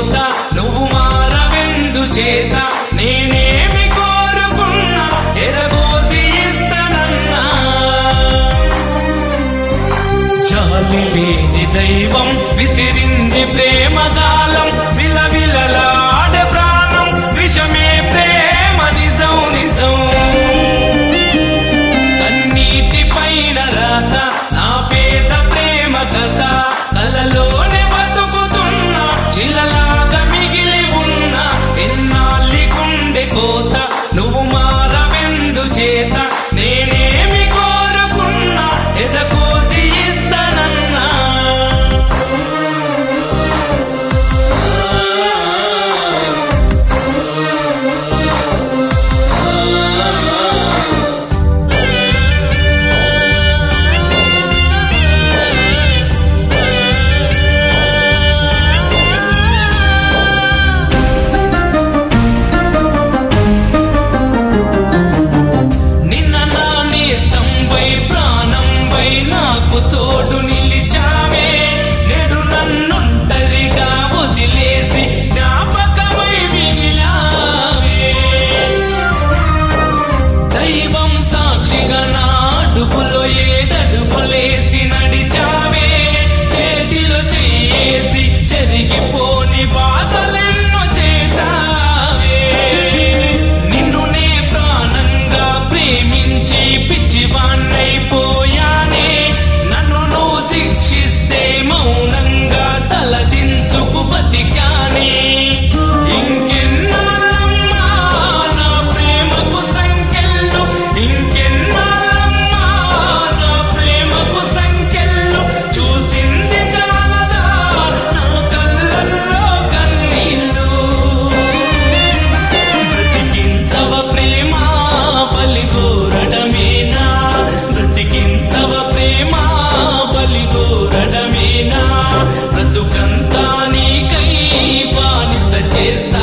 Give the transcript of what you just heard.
కోత నువ్వు మారవెందు చేత నేనేమి కోరుకున్నా ఎరగోసి ఇస్తానన్నా జాలి లేని దైవం విసిరింది ప్రేమ గాలం విలవిలలాడే ప్రాణం విషమే ప్రేమ నిజం నిజం కన్నీటి పైన రాత నా పేద ప్రేమ కథ కలలోనే బతుకుతున్నా శిలలాగా మిగిలి ఉన్నా ఎన్నాళ్ళి గుండె కోత నువ్వు మారవెందు చేత నేనేమి కోరుకున్నా ఎదకోసి ఇస్తానన్నా నాకు తోడు నిలిచావే నేడు నన్నుంటరిగా వదిలేసి జ్ఞాపకమై మిగిలావే దైవం సాక్షిగా నా అడుగులో ఏడడుగులేసి నడిచావే చేతిలో చేసి జరిగిపోని బాధలెన్నో చేశావే నిన్ను నే ప్రాణంగా ప్రేమించి పిచ్చివాణ్ణైపోయానే శిక్షిస్తే మౌనంగా తలదించుకు బతికానే ఇంకెన్నాళ్ళమ్మా నా ప్రేమకు సంకెళ్ళు ఇంకెన్నాళ్ళమ్మా నా ప్రేమకు సంకెళ్ళు చూసింది చాలదా నా కళ్ళల్లో కన్నీళ్ళు బ్రతికించవ ప్రేమ బలిగోరడమేనా బ్రతికించవ ప్రేమ బలిగోరడమేనా బ్రతుకంతా నీకై బానిస చేస్తా